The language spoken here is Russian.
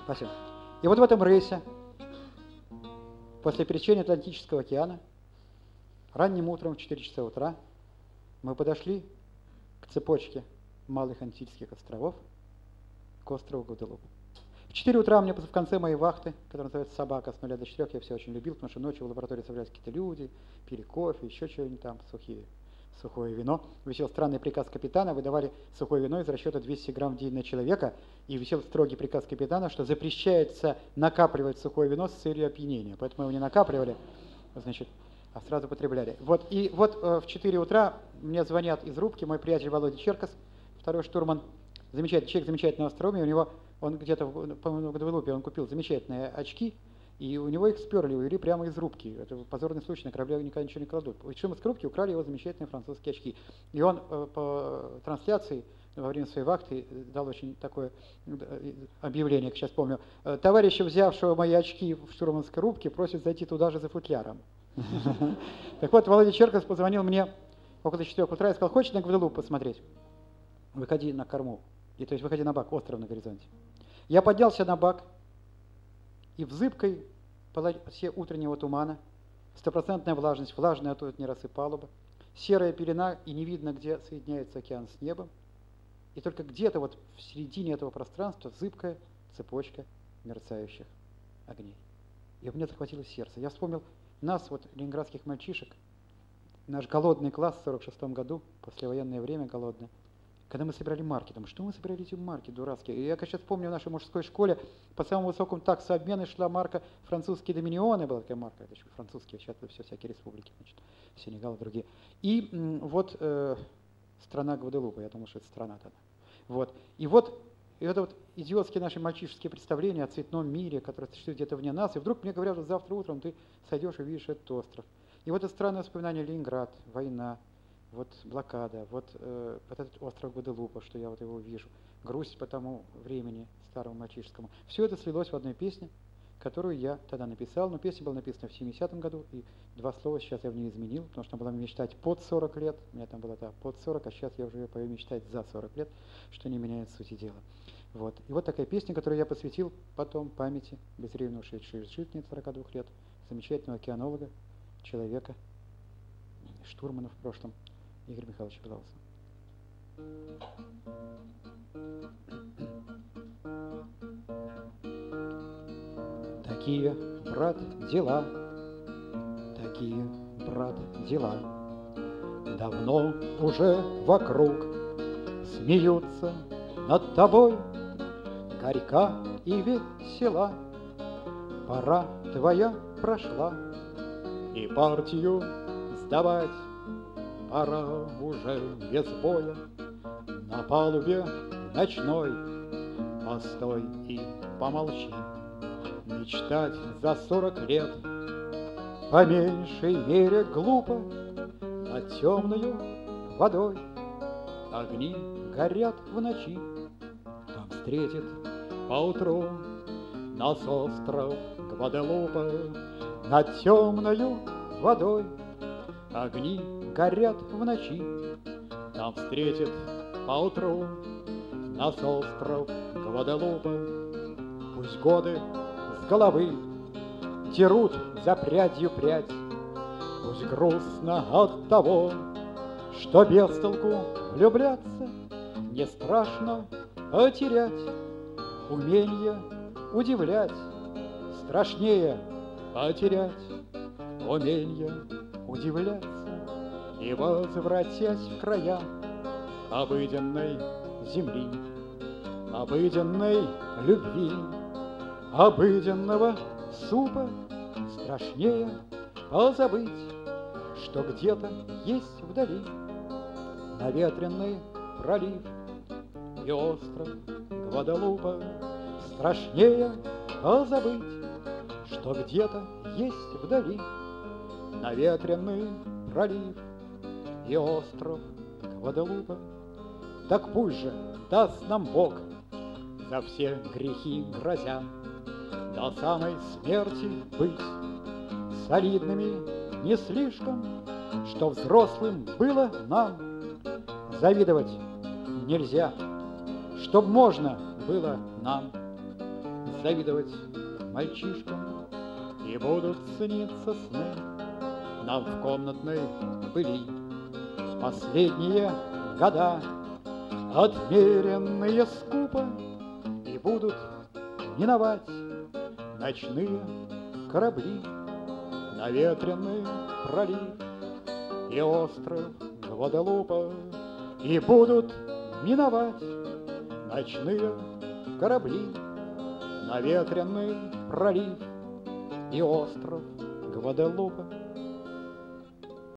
Спасибо. И вот в этом рейсе, после пересечения Атлантического океана, ранним утром в 4 часа утра, мы подошли к цепочке Малых Антильских островов, к острову Гваделупа. В 4 утра мне в конце моей вахты, которая называется «Собака» с 0 до 4, я все очень любил, потому что ночью в лаборатории собирались какие-то люди, пили кофе, еще что-нибудь там, сухое вино. Висел странный приказ капитана, выдавали сухое вино из расчета 200 грамм в день на человека, и висел строгий приказ капитана, что запрещается накапливать сухое вино с целью опьянения. Поэтому его не накапливали, значит, а сразу потребляли. И вот в 4 утра мне звонят из рубки мой приятель Володя Черкас, второй штурман, человек замечательного остроумия, у него, он где-то, по-моему, в Гваделупе он купил замечательные очки, и у него их сперли, увели прямо из рубки. Это позорный случай, на корабле никогда ничего не кладут. Причем из рубки украли его замечательные французские очки. И он по трансляции во время своей вахты дал очень такое объявление, как сейчас помню. Товарища, взявшего мои очки в штурманской рубке, просит зайти туда же за футляром. Так вот, Володя Черкас позвонил мне около 4 утра и сказал: хочешь на Гваделуп посмотреть? Выходи на корму. То есть выходи на бак, остров на горизонте. Я поднялся на бак, и в зыбкой полосе утреннего тумана, стопроцентная влажность, влажная, а то это не росы палуба, серая пелена, и не видно, где соединяется океан с небом, и только где-то вот в середине этого пространства зыбкая цепочка мерцающих огней. И у меня захватило сердце. Я вспомнил нас, вот, ленинградских мальчишек, наш голодный класс в 1946 году, послевоенное время голодное, когда мы собирали марки. Думаю, что мы собирали эти марки дурацкие? И я, как сейчас помню, в нашей мужской школе по самому высокому таксу обмена шла марка французские доминионы, была такая марка, это еще французские, сейчас это все всякие республики, значит, Сенегал и другие. И вот страна Гваделупа, я думал, что это страна тогда. Вот. И это вот идиотские наши мальчишеские представления о цветном мире, который существует где-то вне нас, и вдруг мне говорят, что завтра утром ты сойдешь и увидишь этот остров. И вот это странное воспоминание: Ленинград, война, вот блокада, вот этот остров Гваделупа, что я вот его вижу, грусть по тому времени старому мальчишескому. Все это слилось в одной песне, которую я тогда написал. Но песня была написана в 70-м году, и 2 слова сейчас я в ней изменил, потому что она была мечтать под 40 лет, у меня там была под 40, а сейчас я уже пою мечтать за 40 лет, что не меняет сути дела. Вот. И вот такая песня, которую я посвятил потом памяти безвременно ушедшей из жизни 42 лет, замечательного океанолога, человека, штурмана в прошлом, Игоря Михайловича Белоуса. Такие, брат, дела, давно уже вокруг смеются над тобой, горька и весела. Пора твоя прошла, и партию сдавать пора уже без боя. На палубе ночной постой и помолчи. Мечтать за 40 лет по меньшей мере глупо. Над темною водой огни горят в ночи. Там встретит поутру нас остров Гваделупа. Над темною водой огни горят в ночи. Там встретит поутру нас остров Гваделупа. Пусть годы с головы дерут за прядью прядь, пусть грустно от того, что без толку влюбляться. Не страшно потерять умение удивлять, страшнее потерять умение удивляться. И возвратясь в края обыденной земли, обыденной любви, обыденного супа, страшнее позабыть, что где-то есть вдали наветренный пролив и остров Гваделупа. Страшнее позабыть, что где-то есть вдали наветренный пролив и остров Гваделупа. Так пусть же даст нам Бог, за все грехи грозя, до самой смерти быть солидными не слишком, что взрослым было нам завидовать нельзя, чтоб можно было нам завидовать мальчишкам, и будут сниться сны нам в комнатной пыли. Последние года, отмеренные скупо, и будут миновать ночные корабли, наветренный пролив и остров Гваделупа, и будут миновать ночные корабли, наветренный пролив и остров Гваделупа.